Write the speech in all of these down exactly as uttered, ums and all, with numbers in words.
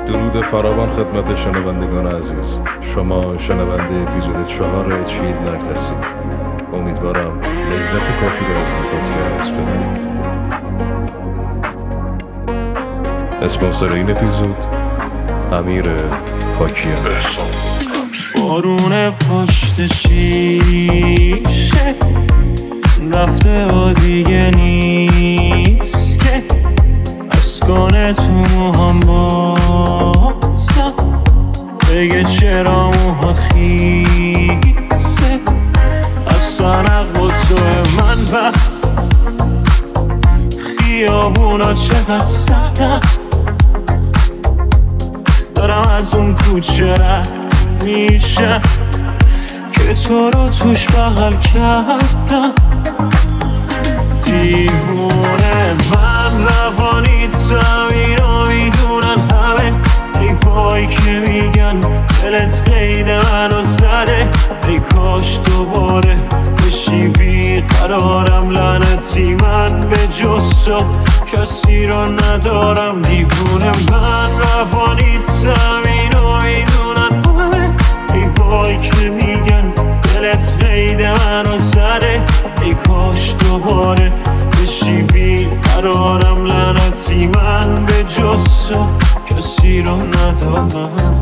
درود فراوان خدمت شنوندگان عزیز. شما شنونده اپیزود چهار چیلناکت هستید. امیدوارم لذت کافی رو از این پادکست ببرید. اسپانسر این اپیزود امیر خاکیان. بارون پشت شیشه رفته و دیگه نیست که اسکان تو موهام بازم بگه چرا موهات خیسه از سرق و تو من و خیابونا چقدر سردم دارم از اون کوچه رد میشم که تو رو توش بغل کردم. دیوونه من روانی زمین رو میدونن همه حیفایی که میگن دلت قید منو زده. ای کاش دوباره بشی بیقرارم لعنتی من به جز تو کسی رو ندارم. دیوونه من روانی زمین رو میدونن همه حیفایی که میگن دلت قید منو زده. ای کاش دوباره بشی بیقرارم لعنتی من به جز تو کسی رو ندارم.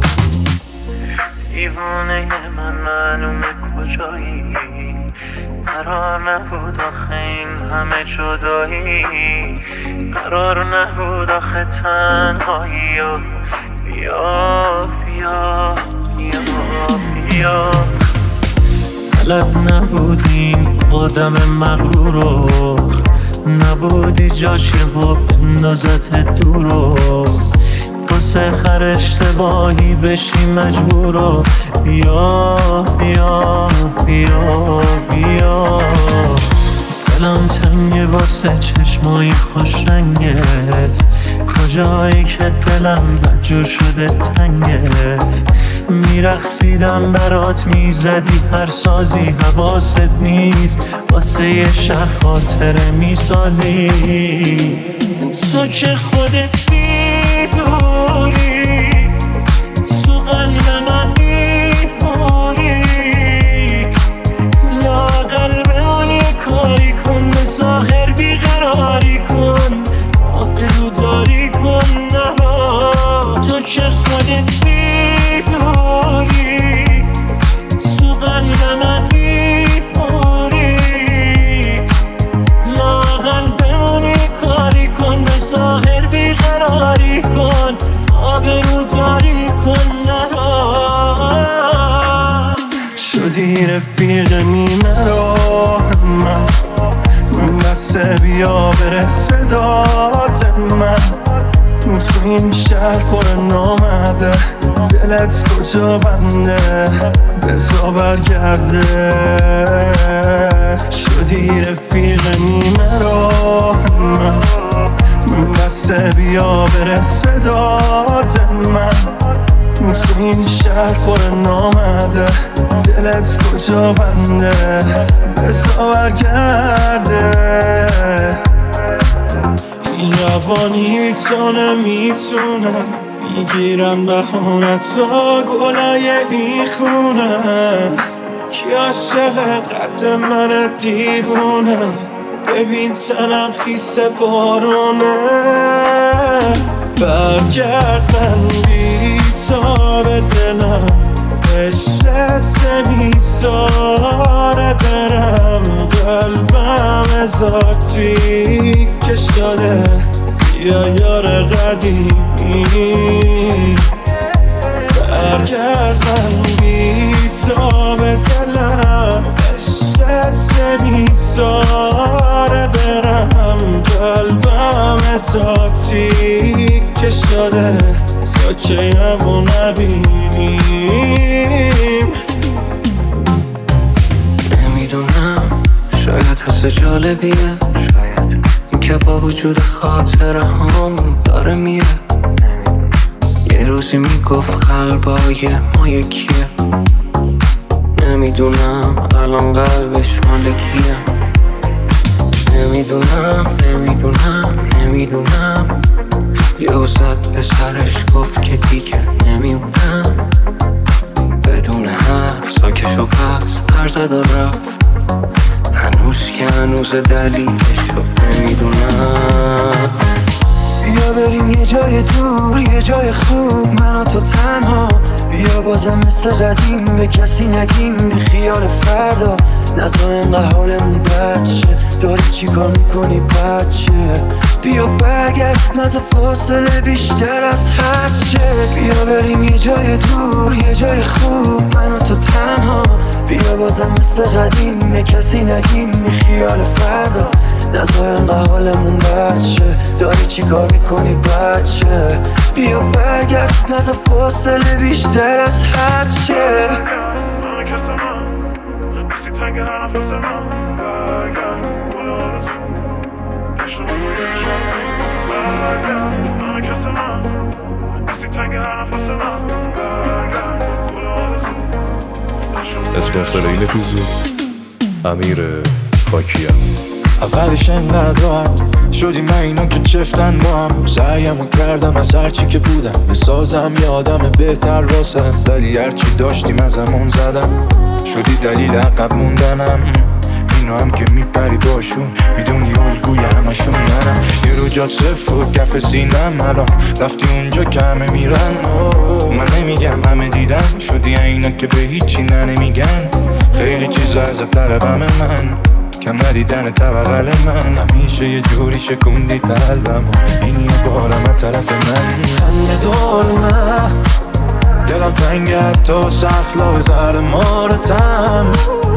دیوانه من معلومه کجایی، قرار نبود آخه این همه جدایی، قرار نبود آخه تنهایی و بیا بیا بیا بیا. بلد نبودیم آدم مغرورو، نبودی جاشه با بندازت دورو، واسه هر اشتباهی بشی مجبورو بیا بیا بیا بیا. دلم تنگه واسه چشمای خوش رنگت، کجایی که دلم بدجور شده تنگت. میرقصیدم برات میزدی هر سازی، حواست نیست واسه یه شهر خاطره میسازی. تو که خودت میدونی تو قلب من میمونی، لااقل بمون یه کاری کن، به ظاهر بیقراری کن، آبرو داری کن. نه تو که خودت میدونی تو قلب من میمونی، لااقل بمون یه کاری کن، به ظاهر بیقراری کن، آبرو داری کن. نه شدی رفیق نیمه راه من، بسه بیا برس به داد من. تو این شهر پر نامرده، دلت کجا بنده بزا برگرده. شدی رفیق نیمه راه من، بسه بیا برس به داد من. تو این شهر پر نامرده، دلت کجا بنده بزا برگرده. این روانی تو نمیتونه میگیرن بهانت تا گلای این خونه. کی عاشق قد من دیوونه، ببین تنم خیس بارونه. برگردن بی تا به دلم، عشقت نمیذاره برم. قلبم ذاتی که شده یا یار قدیمی. برگردن بی تا به دلم، عشقت نمیذاره برم. قلبم ذاتی که شده تا که همو نبینیم. نمیدونم شاید حس جالبیه این که با وجود خاطره هم داره میره. یه روزی میگفت قلبای ما یکیه، نمیدونم الان قلبش مال کیه. نمیدونم نمیدونم نمیدونم یه زد به سرش گفت که دیگه نمیمونم. بدون حرف ساکش و پس پر زد و رفت. هنوز که هنوز دلیلشو نمیدونم. بیا بریم یه جای دور، یه جای خوب، من و تو تنها. بیا بازم مثل قدیم به کسی نگیم، بی خیال فردا. نزا اینقدر حالمون بد شه، داری چی کار میکنی بچه؟ بیا برگرد، نزا فاصله بیشتر از حد شه. بیا بریم یه جای دور، یه جای خوب، من و تو تنها. بیا بازم مثل قدیم به کسی نگیم، بی خیال فردا. نزا اینقدر حالمون بد شه، داری چی کار میکنی بچه؟ بیا برگرد، نزا فاصله بیشتر از حد شه. اسپانسر این اپیزود امیر خاکیان. اولش انقدر راحت شدی من اینا که چفتن با هم. سعیمو کردم از هرچی که بودم بسازم یه آدم بهتر واسم، ولی هرچی داشتیم ازمون زدم. شدی دلیل عقب موندنم. اینو هم که میپری باشون میدونی الگوی همشون منم. یه رو جات صفر بود کف سینم، الان رفتی اونجا که همه میرن. من نمیگم همه دیدن، شدی اینا که به هیچی نه نمیگن. خیلی چیزا از طلبم من، کم ندیدن طبقل من. همیشه یه جوری شکوندی قلبم، این یه بارم از طرف من. خنده دور من، دلم تنگه تا سخلا زر مارتم.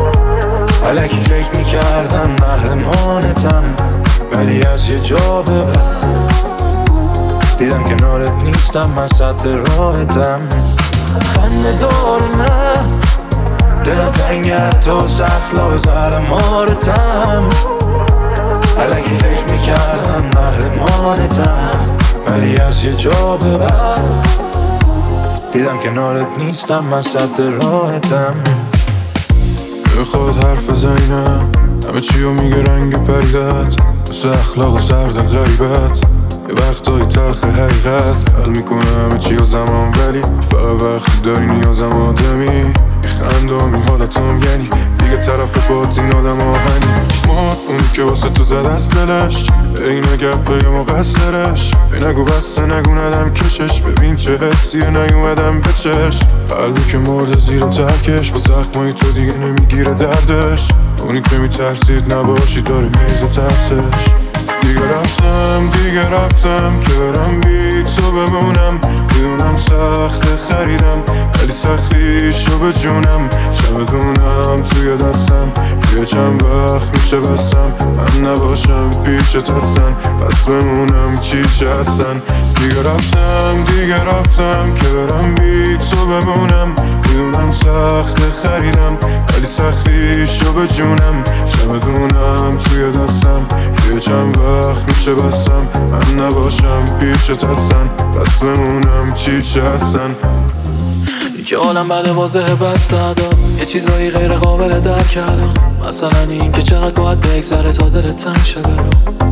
الکی فکر میکردم محرمانتم، ولی از یه جا به بعد دیدم کنارت نیستم، من صد راحتم. خنده دور من، دلم تنگه تا سخلا زر مارتم. الکی فکر میکردم محرمانتم، ولی از یه جا به بعد دیدم کنارت نیستم، من صد راحتم. به خود حرف بزنم همه چیو میگه رنگ پریدت، مثل اخلاق و سرد غیبت. یه وقتایی تلخ حقیقت حل میکنه همه چی و زمان، ولی فقط وقتی داری نیازم آدمی. خندم این حالتم یعنی دیگه طرف بات این آدم آهنی. ما اونی که واسه تو زد از دلش، این گپه یا مقصرش. ای نگو بسته نگو ندم کشش، ببین چه حسیه نیومدم به چشم. قلبی که مرده زیر ترکش، با زخمای تو دیگه نمیگیره دردش. اونی که میترسید نباشی داره میریزه ترسش. دیگه رفتم دیگه رفتم که برم بی تو بمونم. میدونم سخت خریدم ولی سختیشو به جونم. چه بدونم توی دستم یه چند وقت میشه بستم. من نباشم پیشت هستن پس بمونم چیش هستن. دیگه رفتم دیگه رفتم که برم بی تو بمونم. میدونم سخت خریدم ولی سختیشو به جونم. چه بدونم توی دستم یه چند وقت میشه بستم. من نباشم پیشت هستن پس بمونم چیش هستن. که عالم بعد واضحه بس صدا یه چیزایی غیر قابل درک کردم. مثلا این که چقدر باید بگذره تا دلت تنگ شه برام.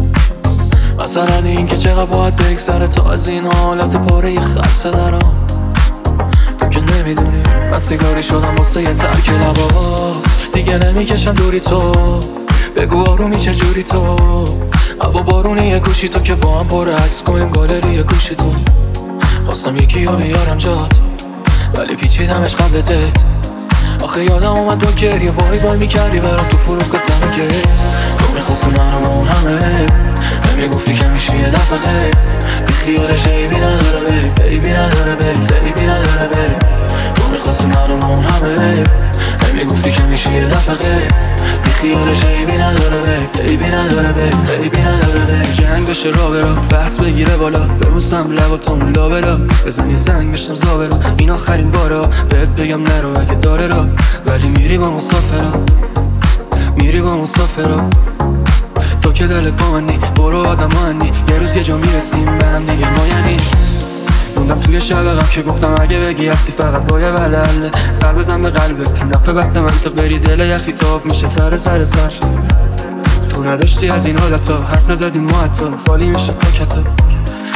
مثلا این که چقدر باید بگذره تا از این حالت پاره یه خلصه درام. تو که نمیدونی من سیگاری شدم واسه یه ترک لبا. دیگه نمیکشم دوری تو، بگو آرومی چجوری تو. هوا بارونی یه گوشی تو که با هم پر عکس کنیم گالری یه گوشی تو. خواستم یکی رو بیارم جات ولی پیچیدمش قبل دت. آخه یادم اومد با گریه بای بای میکردی برام تو فروغ دم گریه. تو میخواستی منو با اون همه میگفتی که میشی یه دفعه غیب. بی خیالش عیبی نداره بیب، عیبی نداره بیب، عیبی نداره بیب. تو میخواستی منو با اون همه میگفتی که میشی یه دفعه غیب. بی خیالش عیبی نداره بیب، عیبی نداره بیب، عیبی نداره بیب. جنگ بشه را برا بحث بگیره بالا، ببوسم لباتون لا بلا. بزنی زنگ بشم زابلا این آخرین بارا. بهت بگم نرو اگه داره را، ولی میری با مسافرا، میری با مسافرا. تو که دلت با منی برو آدم هنی. یه روز یه جا میرسیم به هم دیگه ما یعنی. موندم توی شبقم که گفتم اگه بگی هستی فقط با یه بلله. سر بزن به قلبت این دفعه بسته منطق بری دل یخی تاب میشه سر سر سر. تو نداشتی از این حالتا حرف نزدیم ما حتی خالی میشه پاکتا.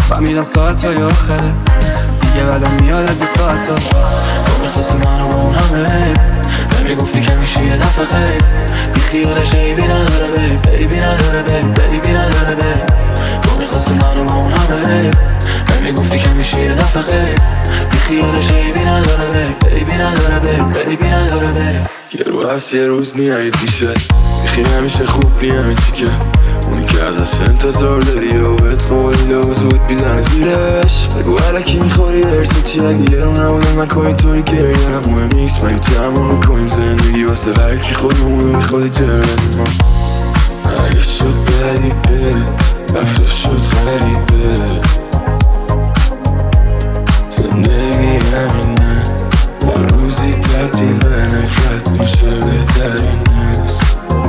فهمیدم ساعت های آخره دیگه بعدم میاد از این ساعت ها. تو میخواستی منو با اون همه نمیگفتی که میشی یه دفعه خیلی بی خیالش ایبی نداره بیب بیبی نداره بیب بیبی نداره بیب. تو میخواستی منو با اون همه نمیگفتی که میشی یه دفعه خیلی بی خیالش ایبی نداره بیب بیبی نداره بیب بیبی نداره بیب. یه رو هست یه روز نیایی پیشه بیخی همیشه خوب نی همه چی که اونی که ازش انتظار داری و بهت قولی و زود بیزنه زیرش. بگو علکی میخوری ارسه چی اگه یه رو نبودم نکن اینطوری که یه مهم نیست مگه جمع میکنیم زندگی واسه هرکی خودمون بی خودی جرن. اگه شد بدی بره رفته شد غریبه زندگی همینه یه روزی تبدیل به نفرت میشه بهترین است.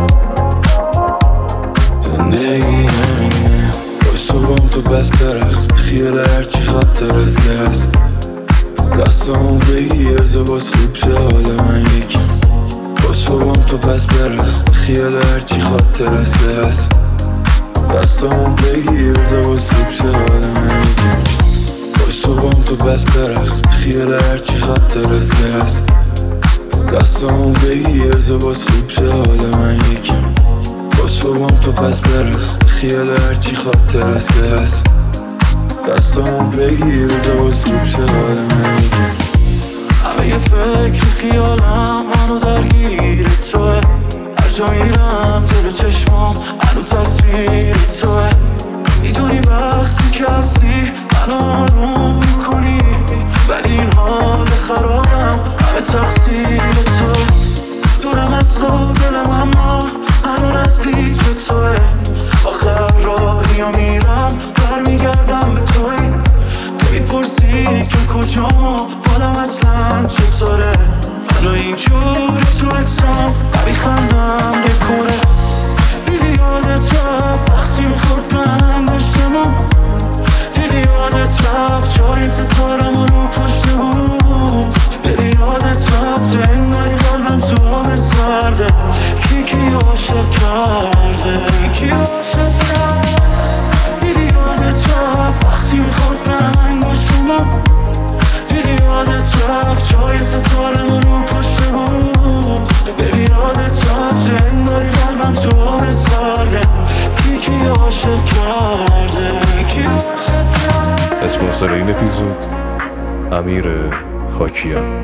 زندگی همینه باش و بام تو بس برقص بخیال هرچی خاطر از گرس دستامو بگیر زباز خوب شه حال من یکم. باش و بام تو بس برقص بخیال هرچی خاطر از گرس دستامو بگیر زباز خوب شه حال من یکم. باش و بام تو بس برقص بخیال هرچی خاطر از گرس دستامو بگیر زباز خوب شه حال من یکم. باش و بام تو پس برقص بخیال هرچی خاطر از گرس دستامو بگیر زباز خوب شه حال من یکم. همه یه فکر خیالم منو درگیر توه هر جا میرم جلو چشمام منو تصویر توه. میدونی وقتی که هستی منو آروم میکنی ولی این حال خرابم همه تقصیر توه. دورم از تو دلم اما هنو نزدیک به توه آخر راهی و میرم برمیگردم به توی. میپرسی که کجام و حالم اصلا چطوره منو اینجور تو اکسام نمیخندم دکوره. دیدی یادت رفت وقتی میخورد به انگشتمون دیدی یادت رفت جای ستارمون رو پشت بود. دیدی یادت رفت انگاری قلبم تو آب سرده کی کی عاشق کرده کی عاشق کرده. دیدی یادت رفت وقتی میخورد به انگشتمون دیدی یادت رفت جای ستارمون رو پشت بود. دیدی یادت رفت انگاری قلبم تو آب سرده کی کی عاشق کرده کی عاشق کرده. اسپانسر این اپیزود امیر خاکیان.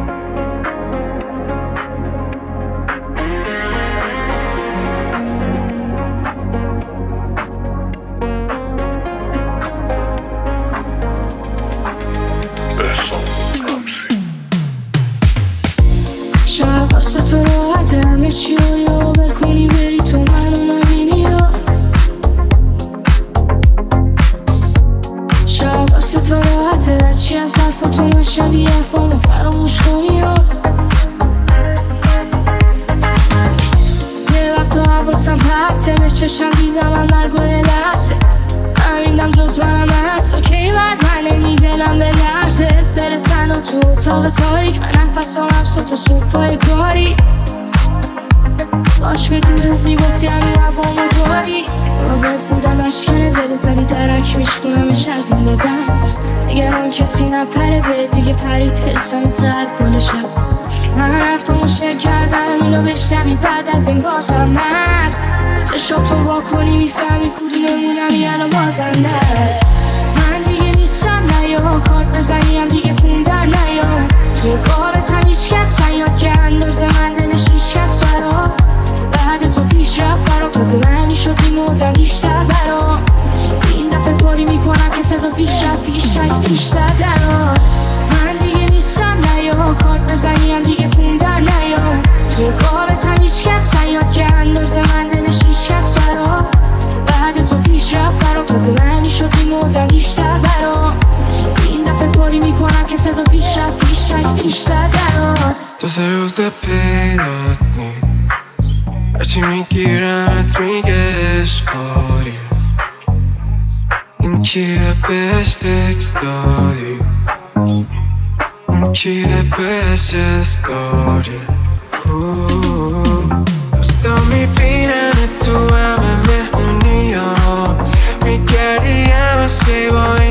شب واسه تو راحت همه چی رو یاور کنی بری تو منو نبینی یا شب واسه تو راحت رچی از حرفاتو نشنوی حرفامو فراموش کنی یا یه وقت تو حواسم پرته به چشم دیدم من مرگ و لحظه فهمیدم جز منم هست که بعد من نمیدنم به لرزه سر سن و تو اتاق تاریک من نفسم حبس و تا صبح پای کاری باش به دروغ میگفتی هنو عوامو داری رابط بودم اشکنه دلت ولی درک میشکنمش از این به بند نگران کسی نپره به دیگه پرید حسم ساعت کل شب من حرفمو شیر کردم اینو بشنوی بعد از این بازم هست چشاتو وا کنی میفهمی کدوممونم یعنی بازنده است. من دیگه نیستم نیا کارت بزنیم دیگه خوندن نیا تو خوابت هم هیچ کس نیاد که اندازه من دلش هیچ کس برا بعد تو پیش رفت برا تازه منی شد میمردم بیشتر برا این دفعه کاری میکنم که صدا پیش رفت پیش رفت بیشتر درا. من دیگه نیستم نیا کارت بزنیم دیگه خوندن نیا تو خوابت هم هیچ کس نیاد که اندازه من دلش هیچ کس برا بعد تو پیش رفت برا تازه منی شد میمردم بیشتر برا این دفعه کاری میکنم که صدا پیش رفت پیش رفت بیشتر درا. دو سه روز پیدات نی هرچی میگیرمت میگه عشقاری این کیه بهش تکس داری این کیه بهش استاری دوستم میبینن تو همه مهمونی ها میگردی همه سی با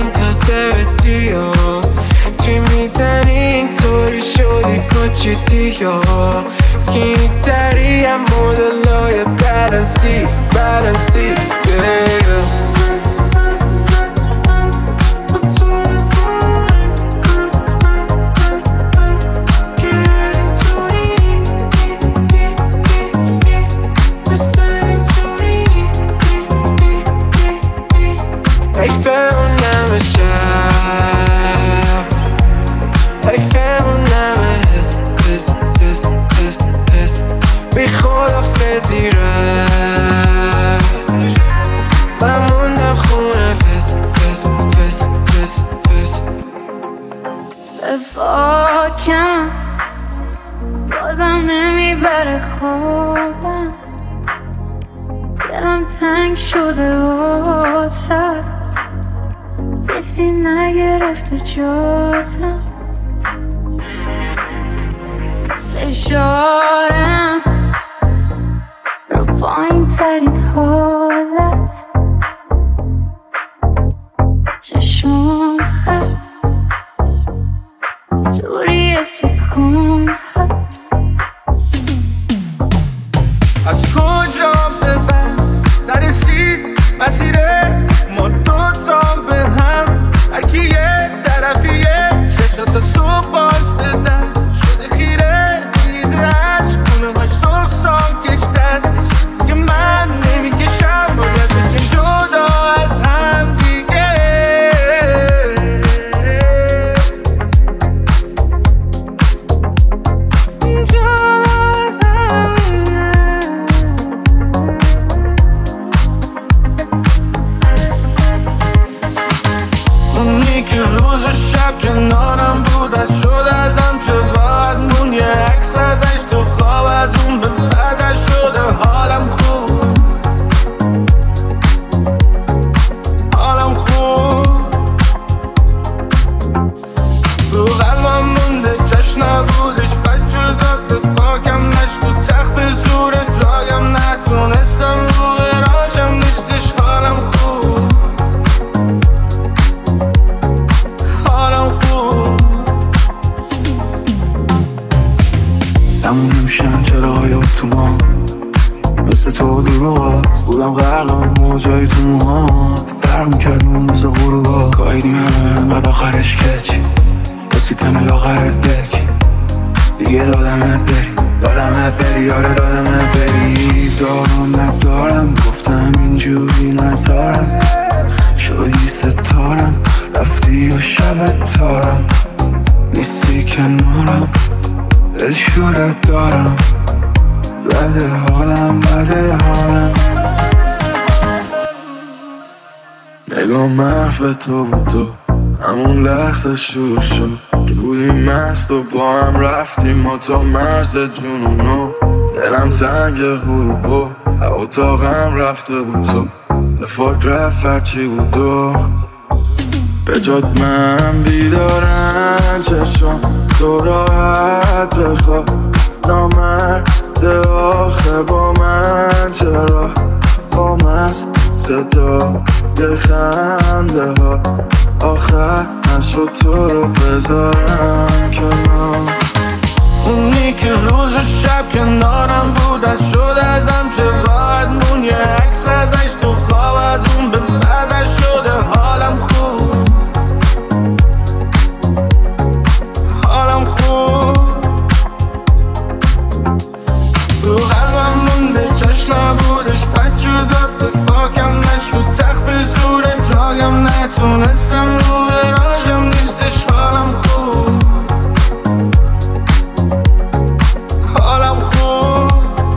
G D ها سکینی تری هم مدلای بلنسی بلنسی فاکم بازم نمیبره خوابم دلم تنگ شده واسه کسی نگرفته جاتم فشارم رو پایین ترین حالت چشم خط دوری سکون هست از کجا به من نرسید مسیره ما دوتا به هم هرکی یه طرفیه چشات صبح باز بدن شده خیره ریزه عشق کنه هاش سرخ ساکش دستش که من نمیکشم باید بچیم جدا از هم دیگه اونی که روز و شب کنارم بود از شد ازم چه راحت مون یه عکس ازش تو خواب از اون به بعدش شده حالم خوب حالم خوب رو قلبم مونده جشن نبودش بد جدا به فاکم نشد تخت به زور جایم نتونستم رو براشم نیستش حالم خوب حالم خوب تموم نمیشن چراهای اتوبان مثل تو دروغات بودم غرقم موجای تو موهات فرق میکردیم مثل غروبات قایدیم همه بعد آخرش کچی رسیدن لاغرت بکی دیگه دادمت بری دادمت بری یاره دادمت بری دارم ندارم گفتم اینجوری نزارم شدی ستارم رفتی و شب تارم نیستی کنارم دل شورت دارم بده حالم بده حالم نگاه محو تو بود تو همون لحظه شروع شد که بودیم مست و با هم رفتیم ما تا مرز جنونو دلم تنگ غروب و اتاقم رفته بود تو دفاق رفت هرچی بود و به جد من بیدارم چشم تو راحت بخواب نامرد آخه با من چرا با مست صدا یه خنده ها آخر نشد تو رو بذارم کنار اونی که روز و شب کنارم بود از شد ازم چه راحت مون یه عکس ازش تو خواب از اون به بعدش شده حالم خوب حالم خوب رو قلبم مونده چشم نبودش بد جدا به فاکم نشد تخت به زور جایم نتونستم رو براشم نیستش حالم خوب حالم خوب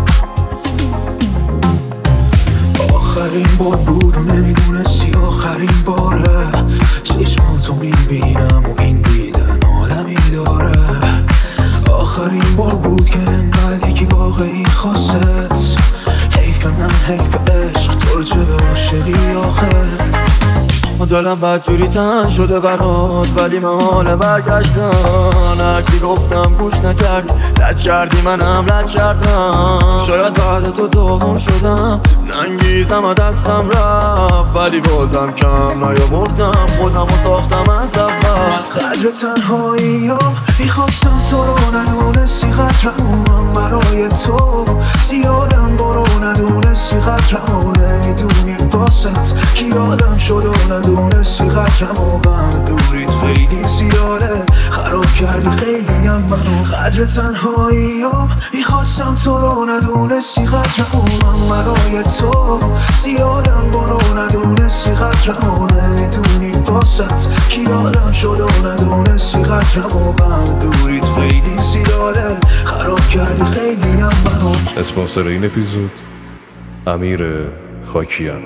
آخرین بار بود و نمیدونستی آخرین باره چشماتو میبینم و این دیدن عالمی داره آخرین بار بود که انقدر یکی واقعی خواست حیف من حیف عشق تو رو چه به عاشقی آخه دلم بدجوری تن شده برات ولی من حال برگشتن هرچی گفتم گوش نکردی لج کردی منم لج کردم شاید بعد تو دوم شدم ننگیزم و دستم رفت ولی بازم کم نیاوردم خودم و ساختم از اول قدر تنهاییم میخواستم تو رو ندونستی قدرمونم برای تو زیادم برو ندونستی قدرمو نمیدونی واسط کی یادم شد و ندونستی قدرمو غم دوریت خیلی زیاده خراب کردی خیلی هم منو قدر تنهاییم میخواستم تو رو ندونستی قدرمونم برای تو زیادم برو ندونستی قدرمو نمیدونی واسط کی یادم شد و ندونستی قدرمو غم دوریت خیلی زیاده خراب کردی خیلی هم منو. اسپانسر این اپیزود امیر خاکیان.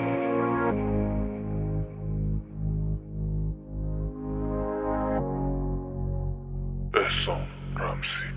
احسان رمزی.